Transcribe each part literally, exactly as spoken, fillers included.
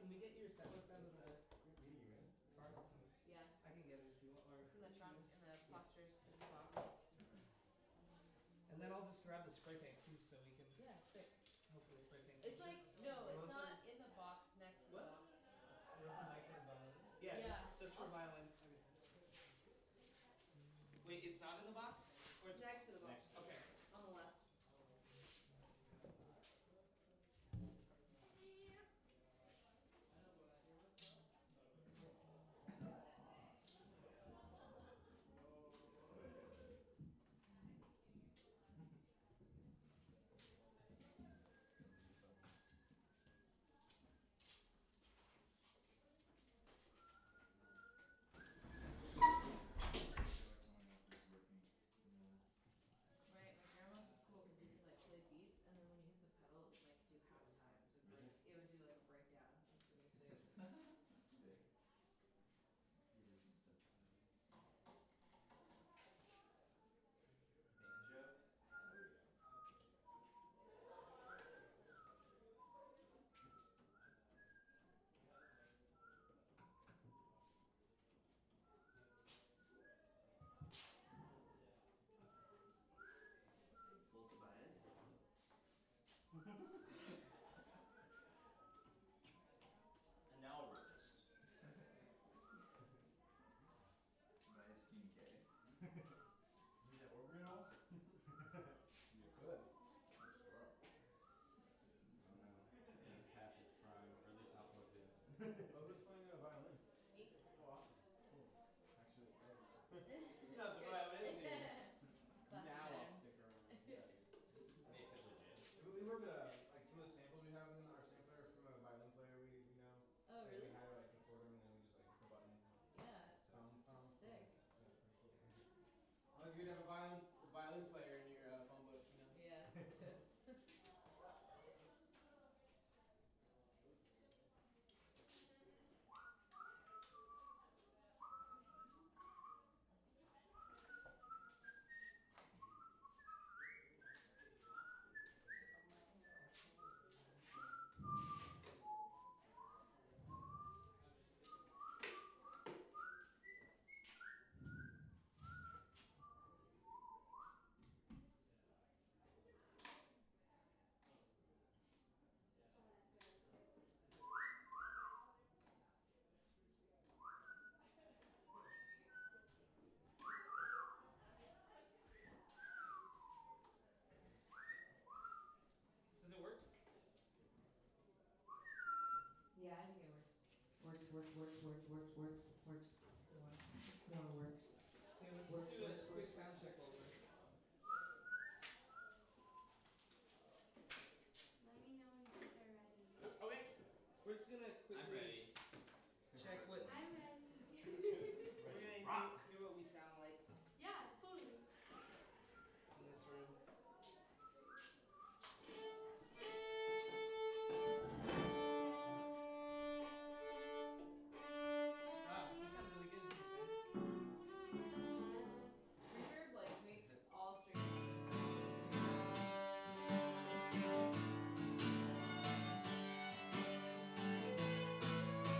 can we get your set list out of the meeting you, man. car? Yeah. I can get it if you want. Or It's in the trunk, in the yeah. posters box. And then I'll just grab the spray paint too, so we can. Yeah, sick. Hopefully spray paint. It's like no, it's not in the box next to the What? box. Yeah, Yeah. just, just for violin. Wait, it's not in the box? Or It's next to the box. Next. Okay. On the left. Right, my grandma's was cool because you could like play beats and then when you hit the pedal it would like do half time. So it would, break, it would do like a breakdown. That's pretty sick. Banjo? Full Tobias? And now a artist. Nice King K. Use that organ at all? You could. Sure. No, it's past its prime, or at least not plugged in. Oh, who's playing a violin? Me. Oh, awesome. Cool. Actually, sorry. Not the violin. Classic Now I'll times. stick around. Yeah. Makes it legit. We, we work with uh, like some of the samples we have in our sampler from a violin player we, we know. Oh Like, really? We hire like record them and then we just like put buttons. Yeah. Um, um, Sick. Yeah, pretty cool. Always good to have a violin, a violin player in your uh, phone book, you know. Yeah. Totes. Does it work? Yeah, I think it works. Works, works, works, works, works, works, works. No, it works. Okay, let's Works, just do works, a quick works. sound check over. Let me know when you guys are ready. Okay. We're just gonna quickly I'm ready. check what I'm ready. we're gonna Rock. hear, hear what we sound like Yeah, totally. in this room. Ah, you sound really good. Reverb like makes all strings sound amazing.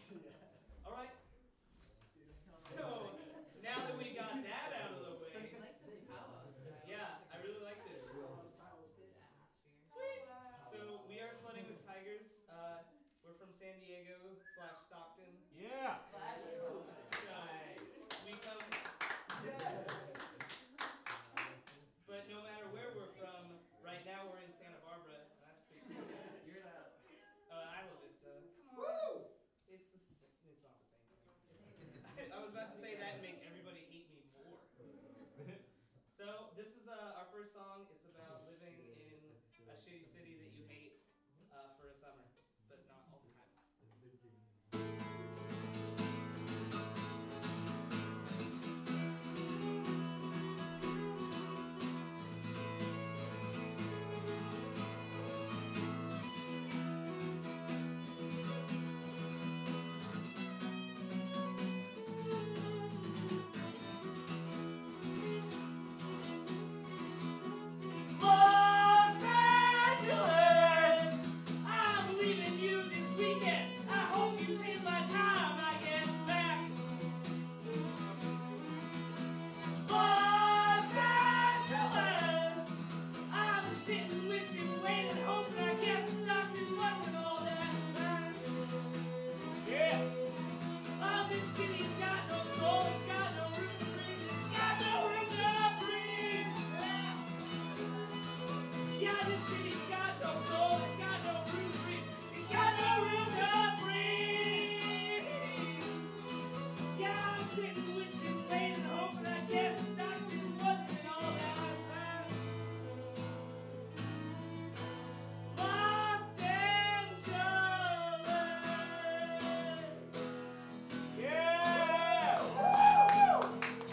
All right. So now that we got that out of the way, I like this powwow style. yeah, I really like this. Good atmosphere. Sweet. So we are sledding with tigers. Uh, we're from San Diego slash Stockton. Yeah. So we come, but no matter where we're from, right now we're in Santa Barbara. That's pretty cool. You're not. Uh, Isla Vista. Come on. It's the s- it's not the same thing. I was about to say that and make everybody hate me more. So this is uh, our first song. It's about living in a shitty city that you hate uh, for a summer, but not all the time. Los Angeles, I'm leaving you this weekend. I hope you take my time I get back. Los Angeles, I'm sitting, wishing, waiting, hoping. I guess Stockton wasn't all that bad. Yeah. Oh, this city's got no soul. It's got no room to breathe. It's got no room to breathe. Yeah. Yeah, this city's got no soul, it's got no room to breathe, it's got no room to breathe. Yeah, I'm sitting, wishing, waiting, hoping, I guess Stockton wasn't all that bad. Los Angeles. Yeah! Woo!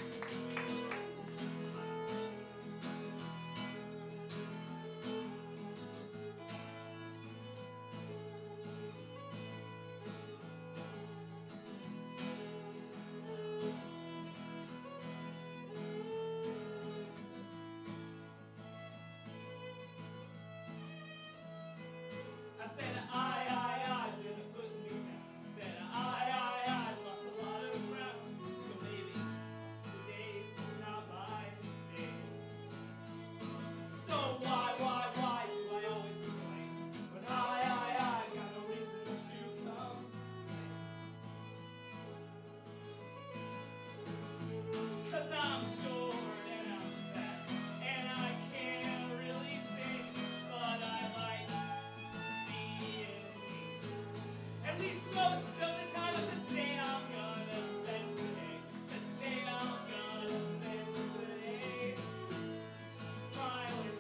I said I, I, I, when they put me down. Said I, I, I, lost a lot of ground. So maybe today's not my day. So why, why, why do I always complain? When I, I, I got no reason to complain. Cause I'm short and I'm fat and I can't really sing, but I like being me. At least most of the time I said today I'm gonna spend today. Said today I'm gonna spend today smiling.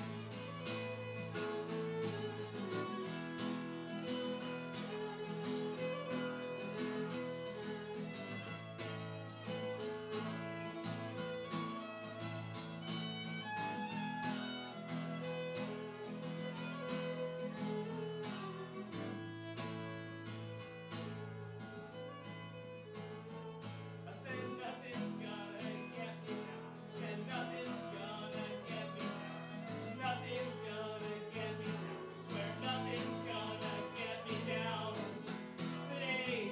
I said nothing's gonna get me down. Said nothing's gonna get me down. Nothing's gonna get me down. Swear nothing's gonna get me down today.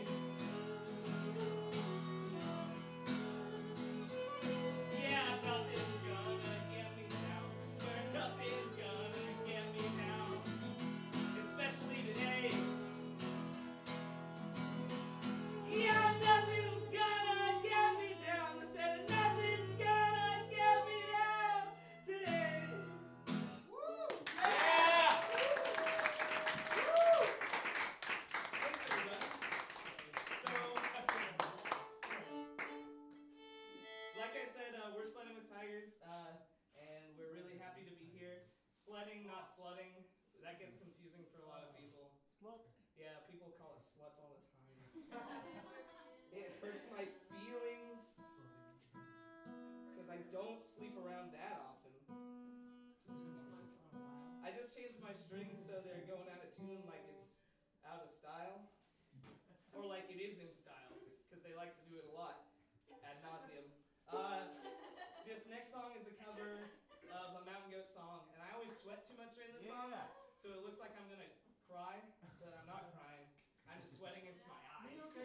Yeah, nothing's gonna get me down. Swear nothing's gonna get me down, especially today. Yeah, nothing's gonna get me down. I said nothing's gonna get me down today. Yeah! Woo! Thanks, everybody. So, like I said, uh, we're sledding with tigers, uh, and we're really happy to be here. Sledding, not sludding. That gets confusing for a lot of people. Slut. Yeah, people call us sluts all the time. It hurts my feelings because I don't sleep around that often. I just changed my strings so they're going out of tune, like it's out of style, or like it is in style, because they like to do it a lot ad nauseum. Uh, this next song is a cover of a Mountain Goat song, and I always sweat too much during this song, Yeah. so it looks like I'm gonna cry, but I'm not crying. I'm just sweating into my eyes.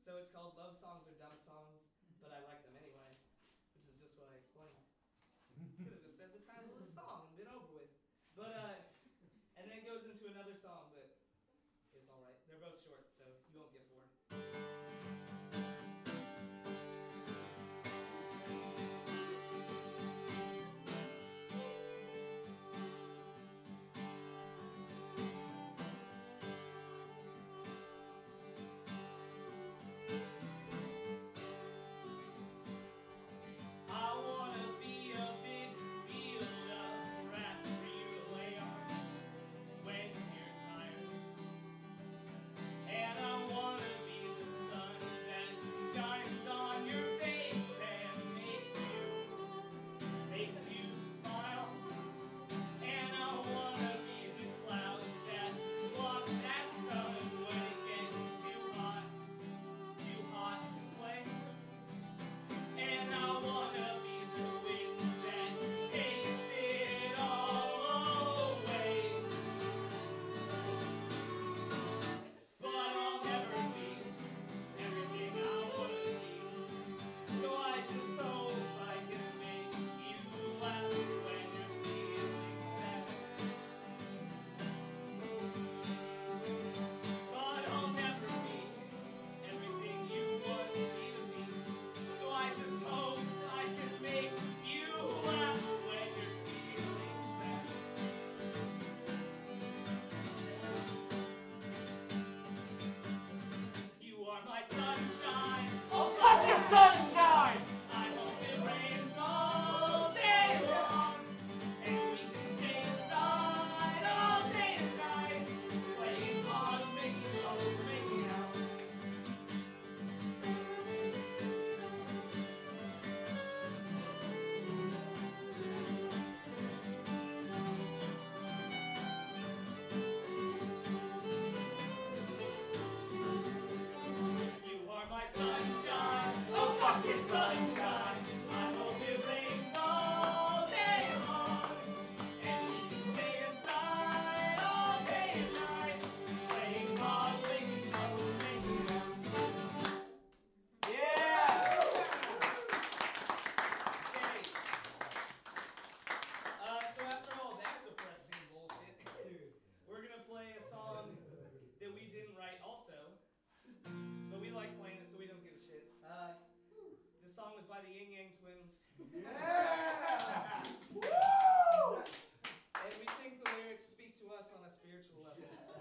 So it's called Love Songs or Dumb Songs, but I like them anyway, which is just what I explained. Could have just said the title of the song and been over with. But, uh, and then it goes into another song, but it's alright. They're both short, so you won't get bored. I wanna be a big field of grass for you to lay on when you're tired. And I wanna be the sun that shines on your face and makes you, makes you smile. And I wanna be the clouds that block that sun when it gets too hot, too hot to play. And I wanna be the wind that takes it all away. But I'll never be everything I wanna be. So I just hope I can make you laugh when you're feeling sad. But I'll never be everything you want me to be. So I just hope I can make you laugh when you're feeling sad. You are my sunshine. Oh, fuck the sunshine! I hope it rains all day long. And we can stay inside all day and night. Playing cards, making love, making out. You are my sunshine, oh fuck it, sunshine. I hope it rains all day long. And we can stay inside all day and night. Playing cards, making love, making out. Yeah! Okay. Uh, so after all that depressing bullshit, we're gonna play a song that we didn't write also. But we like playing it, so we don't give a shit. Uh, this song was by the Yin Yang Twins. Yeah! And we think the lyrics speak to us on a spiritual level. So.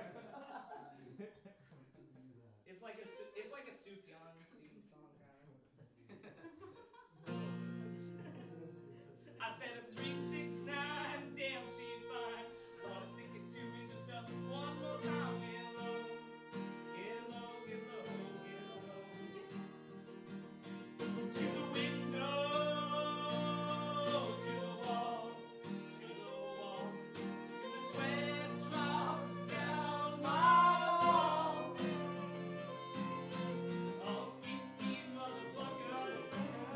It's like a su- it's like a Sufjan Stevens song kind of. I said a three six nine, damn she fine. Wanna stick it to me just up one more time. Get low, get low, get low, get low. To the window, to the wall, to the wall, to the sweat drops down my walls. Oh, ski, ski, motherfucker.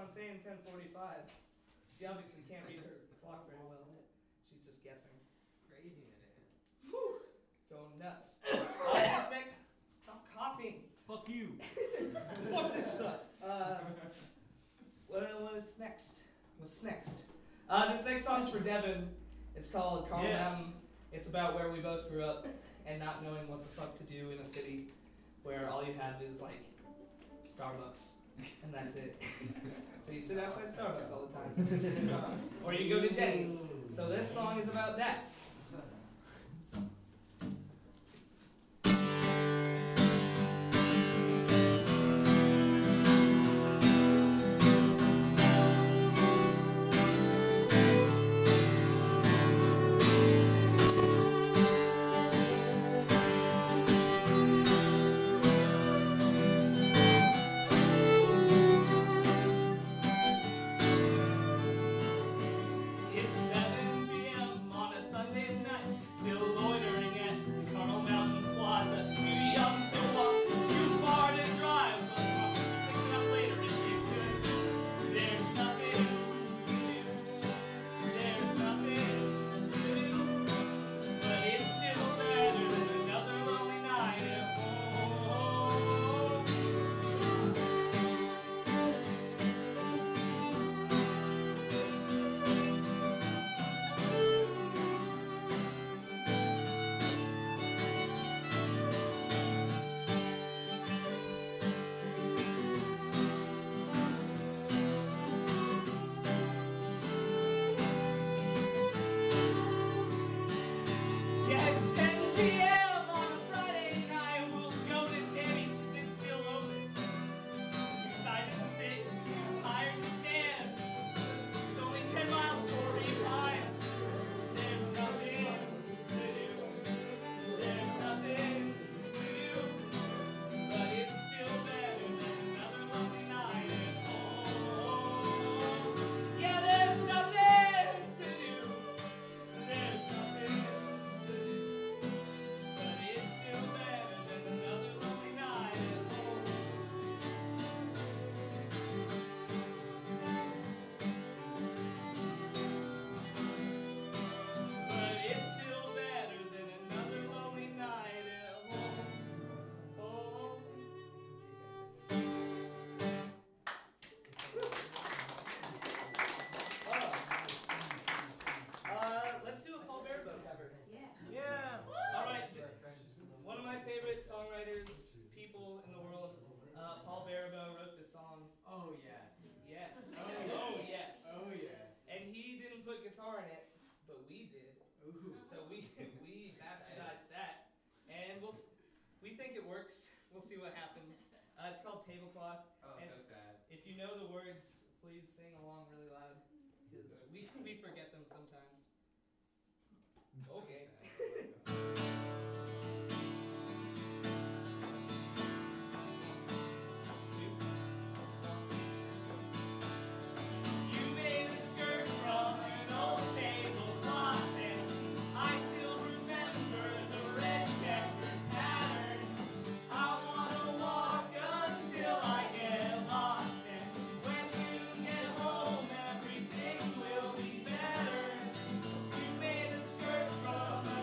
saying ten forty-five. She obviously can't read her clock very well. She's just guessing. Gravy in it. Whew. Going nuts. Uh, this next, stop coughing. Fuck you. Fuck this shit. Uh, what was next? What's next? Uh, this next song's for Devin. It's called Carl Yeah. Mountain. It's about where we both grew up and not knowing what the fuck to do in a city where all you have is like Starbucks and that's it. So you sit outside Starbucks all the time. Or you go to Denny's. So this song is about that. It's seven p.m. on a Sunday night, still loitering at the Carmel Mountain Plaza. Too young to walk, too far to drive, but I'll pick it up later if you could. There's nothing to do, there's nothing to do, but it's still better than another lonely night at home. Yeah, it's ten p.m. on a Friday night. We'll go to Denny's 'cause it's still open. Too excited to sit, too tired to stand. It's only ten miles to Torrey Pines. There's nothing to do. There's nothing to do. But it's still better than another lonely night at home. Yeah, there's nothing to do. There's nothing to do, but it's still better than another lonely night at home. But it's still better than another lonely night at home. Oh. Uh, let's do a Paul Barabo cover. Yeah. Yeah. All right. One of my favorite songwriters, people in the world, uh, Paul Barabo wrote this song. Oh yeah. Yes. Oh, Oh, yeah. yes. Oh yes. And he didn't put guitar in it, but we did. Ooh. So we we bastardized that, and we'll s- we think it works. We'll see what happens. Uh, it's called Tablecloth. Oh, And so sad. if you know the words, please sing along really loud, because we we forget them sometimes. Okay. You made a skirt from an old tablecloth, and I still remember the red checkered pattern. I wanna walk until I get lost, and when you get home, everything will be better. You made a skirt from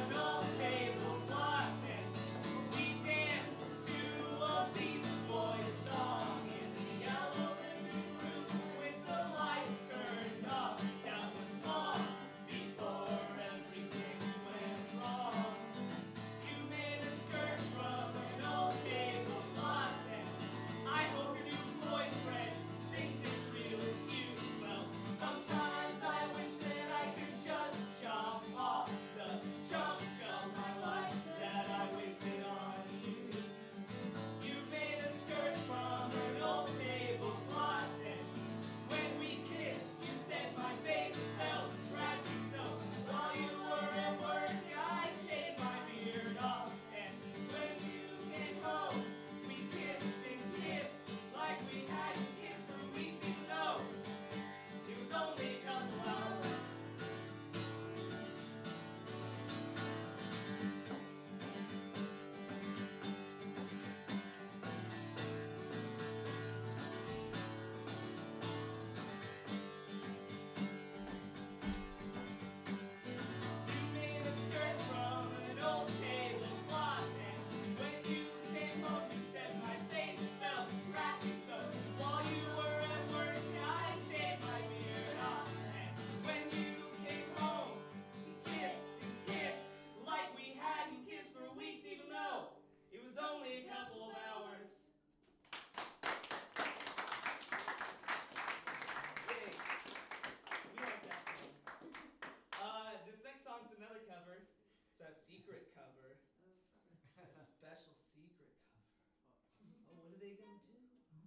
secret cover. A special secret cover. Oh, what are they gonna do?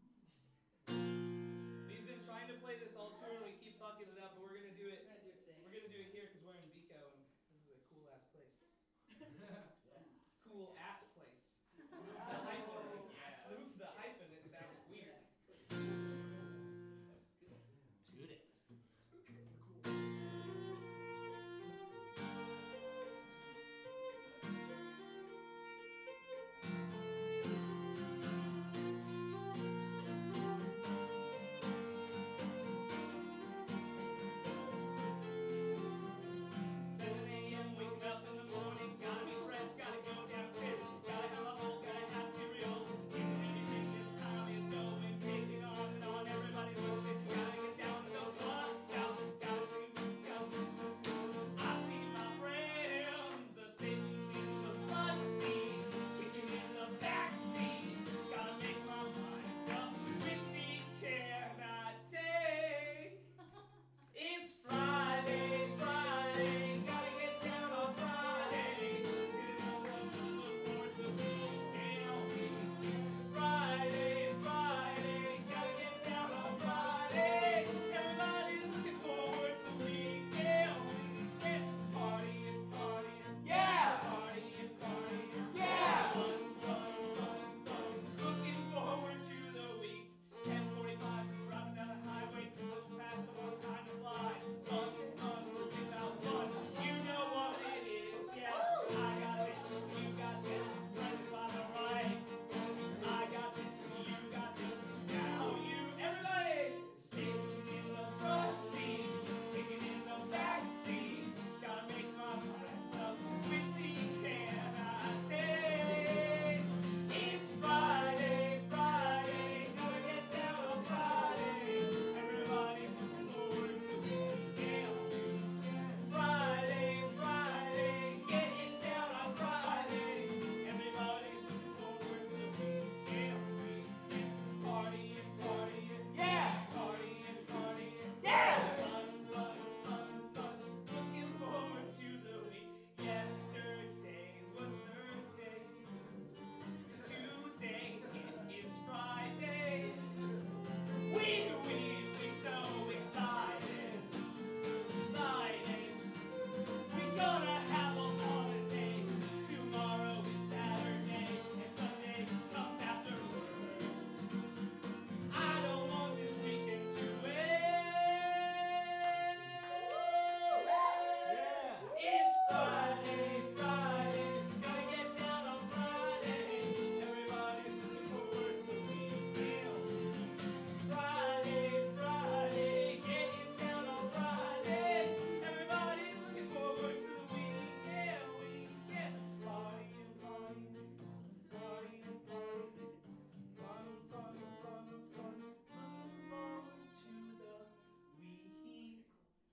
We've been trying to play this all tour and we keep fucking it up, but we're gonna do We're it. gonna do it today. We're gonna do it here because we're in Bico and this is a cool ass place. Cool ass place. The hyphen, move the hyphen, it sounds weird. Do it. seven a.m. waking up in the morning, gotta be fresh, gotta go downstairs, gotta have a bowl, gotta have cereal. Eating everything this time is going, taking on and on, everybody's rushing, gotta get down to the bus stop, gotta bring food out. I see my friends are sitting in the front seat, kicking in the back seat, gotta make my mind up, which seat can I take? It's Friday, Friday, gotta get down on Friday. You know I'm looking forward to the weekend. Friday, Friday, gotta get down on Friday. Everybody's looking forward to the weekend. Weekend, partying, partying, yeah, partying, partying, yeah. Fun, fun, fun, fun. Looking forward to the week. ten forty-five, driving down the highway, close past the one time to fly. Fun, fun, without fun. You know what it is, yeah. I got this, you got this, friends by the right. I got this, you got this, now you, everybody, sitting in the front seat, kicking in the back seat. Gotta make my mind up, which seat can I take? It's Friday, Friday, gotta get down on Friday. Everybody's looking forward to the weekend. Friday, Friday, getting down on Friday. Everybody's looking forward to the weekend. Weekend, partying, partying, yeah, partying, partying, yeah. Fun, fun, fun, fun. Looking forward to the week. Yesterday was Thursday. Today it is Friday. We, we, we so excited, excited. We gonna have a holiday. Tomorrow is Saturday and Sunday comes afterwards. I don't want this weekend to end. It's Friday, Friday, gotta get down on Friday. Everybody's looking forward to the weekend. Friday, Friday, getting down on Friday. Everybody's looking forward to the weekend. Weekend, partying, partying, partying, partying. Fun, fun, fun, fun. Looking forward to the weekend.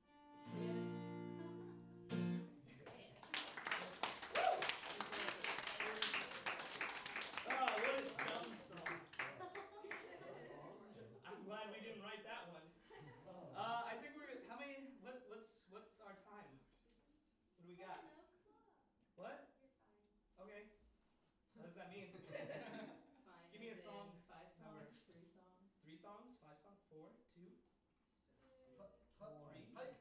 Oh, what a dumb song. I'm glad we didn't write that one. Uh, I think we're, how many, what, what's, what's our time? What do we got? What? Okay. What does that mean? Fine. Give me a as in song Five number. songs, three songs. Three songs? Five songs? Four? Two? Three? Hike.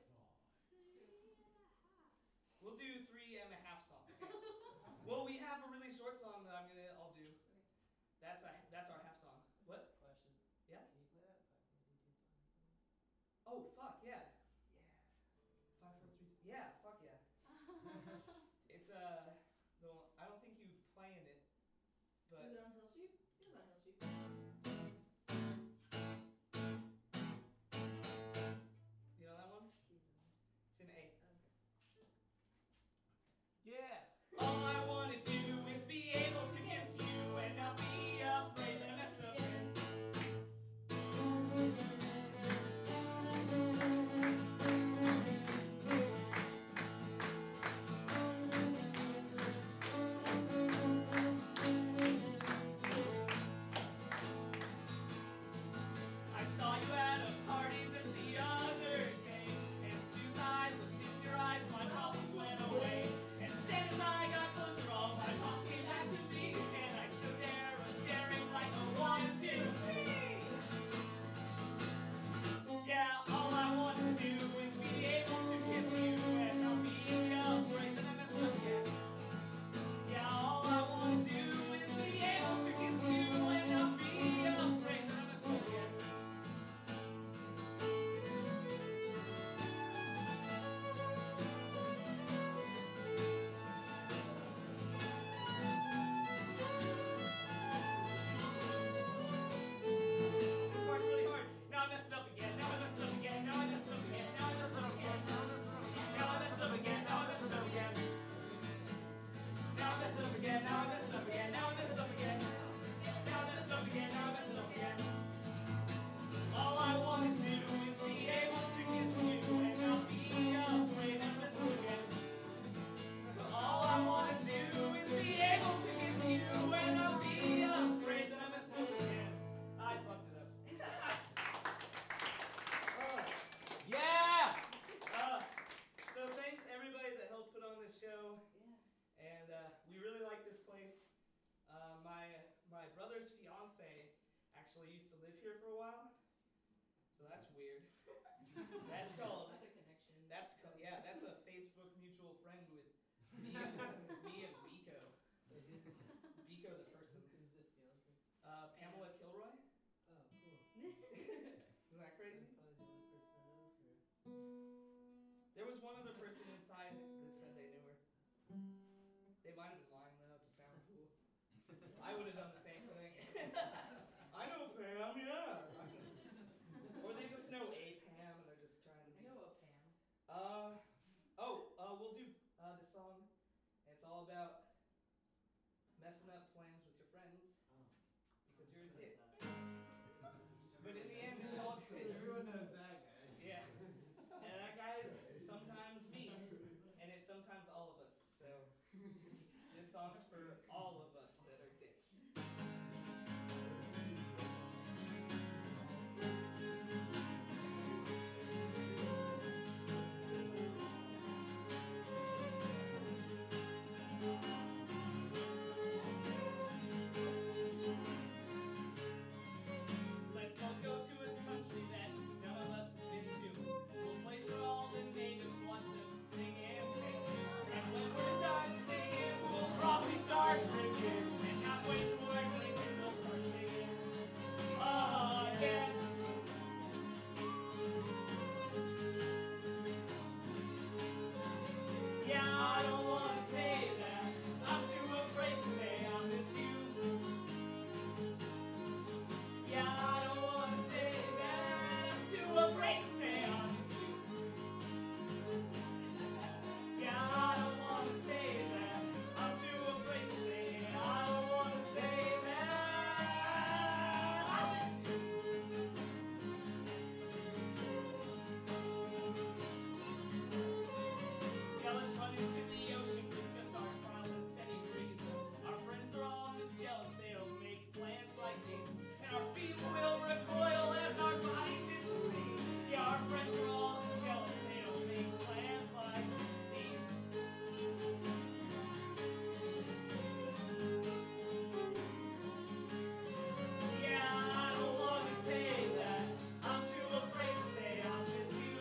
We'll do three and a half songs. Well, we have a really short song that I'm gonna, I'll do. That's a, that's our half song. What? Question. Yeah? Can you play that? Oh, fuck, yeah. Yeah. Five, four, three, two. Yeah, fuck yeah. It's, uh, the one, I don't think you playing it, but. Was it on Hill Sheep? It was on Hill Sheep. You know that one? Keys in there. It's in A. Okay. Yeah. All I wanna do is be able to kiss you and not be afraid that I messed up. and uh, we really like this place. Uh, my my brother's fiance actually used to live here for a while, so that's weird. That's called. That's a connection. That's co- yeah. That's a Facebook mutual friend with me and me and Vico. Vico the person. Who's the fiance? Uh, Pamela Kilroy. Oh, cool. Isn't that crazy? Probably the only person that knows her. There was one other person inside that said they knew her. They might have been lying though to sound cool. I would have done the same thing. I know Pam, yeah. Or they just know a Pam and they're just trying to I be. know a Pam. Uh, oh, uh, we'll do uh, this song. It's all about messing up plans with your friends Oh. because you're a dick. But in the end, it's all good. Everyone knows that guy. Yeah. And that guy is sometimes me, and it's sometimes all of us. So this song's for all of us that are dicks. Let's both go to a country that none of us have been to. We'll play for all the natives, watch them sing and sing. And when we're done singing, we'll probably start drinking. And halfway through our drinking, we'll start singing again. Yeah, I don't wanna say that. I'm too afraid to say I miss you. Yeah, I don't wanna say that. I'm too afraid to say I miss you. Yeah, I don't wanna say that. I'm too afraid to say I don't wanna say that. I miss you. Yeah, let's run into the ocean with just our smiles and steady breeze. Our friends are all just jealous they don't make plans like these. And our feet will recoil as our bodies hit the sea. Yeah, our friends are all just jealous they don't make plans like these. Yeah, I don't wanna say that. I'm too afraid to say I miss you.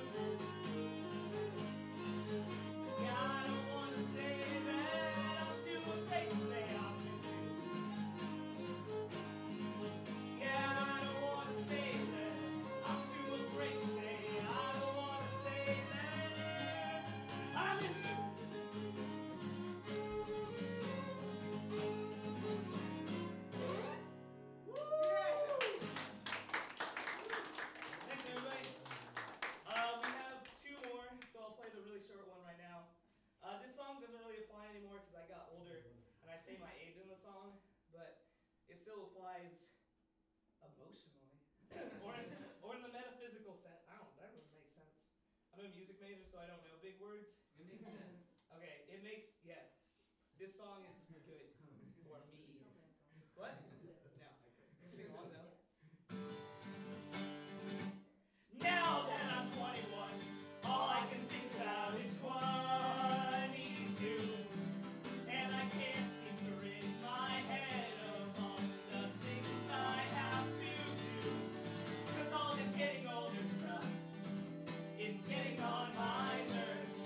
Yeah, I don't wanna say that. I'm too afraid to say I miss you. Yeah, I don't wanna say that. I'm too afraid to say I don't wanna say that. I miss you. Thanks, everybody. Uh, we have two more, so I'll play the really short one right now. Uh, this song doesn't really apply anymore because I got older and I say my age in the song, but it still applies emotionally. or, in, or in the metaphysical sense. I don't, that doesn't make sense. I'm a music major, so I don't know big words. It makes sense. Okay, it makes, yeah. This song is good for me. What? No. Sing along though. Now that I'm twenty-one, all I can think about is twenty-two. And I can't seem to rid my head of all the things I have to do. Cause all this getting older stuff, it's getting on my nerves.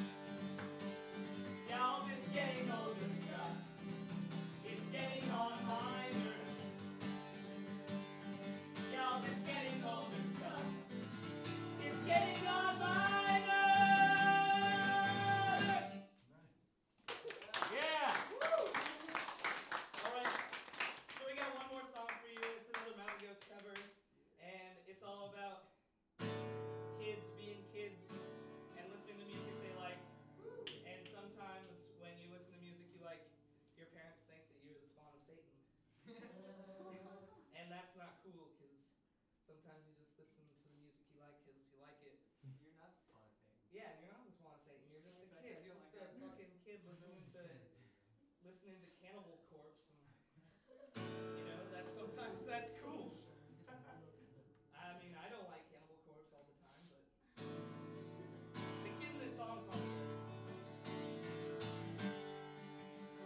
Yeah, all this getting older stuff, it's getting on my nerves. Yeah, all this getting older stuff, it's getting on my nerves. Yeah. All right. So we got one more song for you. It's another Mountain Goats cover, and it's all about kids being kids and listening to music they like. And sometimes when you listen to music you like, your parents think that you're the spawn of Satan. And that's not cool because sometimes you just listen to the music you like because you like it. You're not the spawn of Satan. Yeah, and you're not the spawn of Satan. You're just a I kid. don't You're like just a that. fucking kid listening to listening to Cannibal Corpse. And, you know, that's sometimes that's cool. I mean, I don't like Cannibal Corpse all the time, but the kid in this song probably does.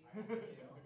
You know?